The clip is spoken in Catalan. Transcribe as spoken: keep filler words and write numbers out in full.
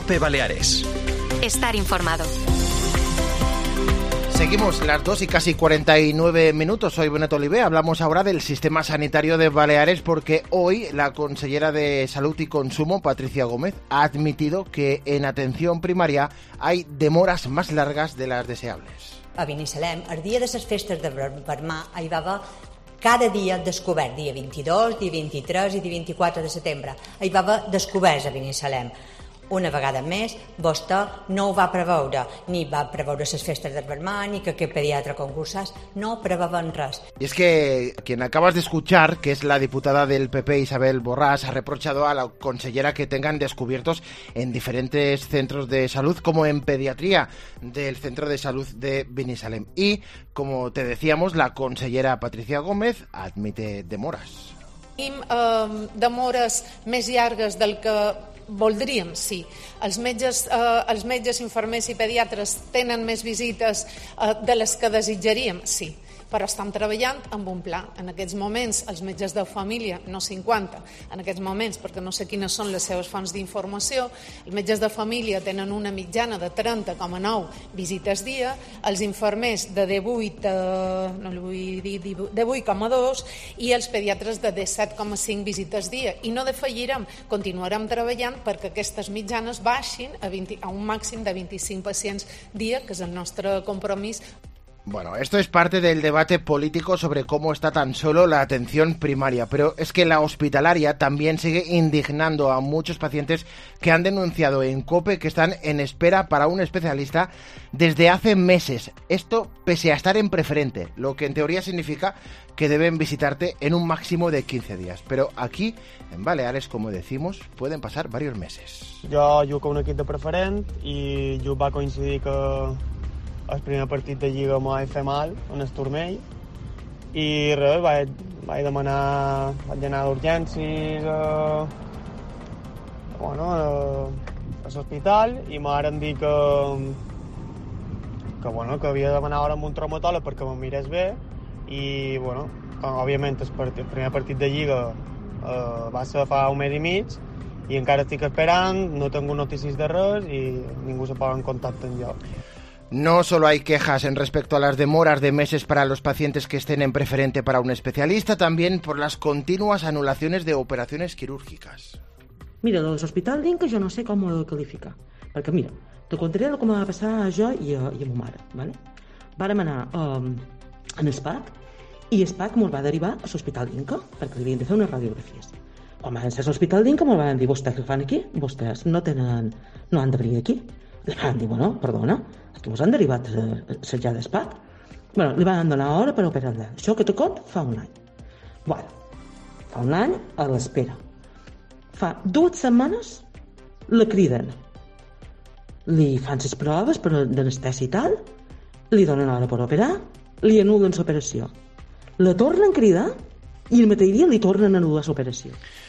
SOPE Baleares. Estar informado. Seguimos las dos y casi cuarenta y nueve minutos. Soy Beneto Olivé. Hablamos ahora del sistema sanitario de Baleares porque hoy la consellera de Salud y Consumo, Patricia Gómez, ha admitido que en atención primaria hay demoras más largas de las deseables. A Binissalem, el dia de les festes de Vermà, hi va haver cada dia descobert, dia vint-i-dos, dia vint-i-tres i dia vint-i-quatre de setembre. Hi va haver descoberts a Binissalem. Una vegada més, vostè no ho va preveure, ni va preveure les festes del Vermà, ni que aquest pediatre concursás, no preveuen res. Y es que quien acabas de escuchar, que es la diputada del P P, Isabel Borràs, ha reprochado a la consellera que tengan descubiertos en diferentes centros de salud, como en pediatría del Centro de Salud de Binissalem. Y, como te decíamos, la consellera Patricia Gómez admite demoras. Tenim eh, demores més llargues del que voldríem, sí. Els metges, eh, els metges, infermers i pediatres tenen més visites eh, de les que desitjaríem, sí. Però estem treballant amb un pla. En aquests moments, els metges de família, no cinquanta, en aquests moments, perquè no sé quines són les seves fonts d'informació, els metges de família tenen una mitjana de trenta coma nou visites dia, els infermers de divuit, eh, no vull dir, divuit coma dos i els pediatres de disset coma cinc visites dia. I no defallirem, continuarem treballant perquè aquestes mitjanes baixin a, vint, a un màxim de vint-i-cinc pacients dia, que és el nostre compromís. Bueno, esto es parte del debate político sobre cómo está tan solo la atención primaria, pero es que la hospitalaria también sigue indignando a muchos pacientes que han denunciado en COPE que están en espera para un especialista desde hace meses. Esto pese a estar en preferente, lo que en teoría significa que deben visitarte en un máximo de quince días. Pero aquí, en Baleares, como decimos, pueden pasar varios meses. Jo jugo un equip de preferent i jo va coincidir que el primer partit de Lliga m'ho vaig fer mal, en el turmell, i res, vaig, vaig demanar, vaig anar d'urgències a, bueno, a, a l'hospital i m'han dit que, que, bueno, que havia de demanar ara amb un traumatòleg perquè me mirés bé i, bueno, òbviament el, part, el primer partit de Lliga eh, va ser fa un mes i mig i encara estic esperant, no tinc notícies de res i ningú se posa en contacte amb jo. No solo hay quejas en respecto a las demoras de meses para los pacientes que estén en preferente para un especialista, también por las continuas anulaciones de operaciones quirúrgicas. Mira, de l'hospital d'Inca jo no sé com ho qualificar, perquè mira, te contaré el que me va passar a jo i a, i a ma mare, ¿vale? Vàrem anar um, en SPAC i SPAC mos va derivar a l'hospital d'Inca perquè li havien de fer unes radiografies. Quan van ser a l'hospital d'Inca mos van dir, vostès què fan aquí? Vostès no tenen, no han de venir aquí. Li van dir, bueno, perdona, aquí mos han derivat a l'assetjar d'ESPAC. Bueno, li van donar hora per operar-la. Això que te cont fa un any. Bueno, fa un any a l'espera. Fa dues setmanes la criden. Li fan les proves per d'anestèsia i tal, li donen hora per operar, li anulen l'operació. La tornen a cridar i el mateix dia li tornen a anul·lar l'operació.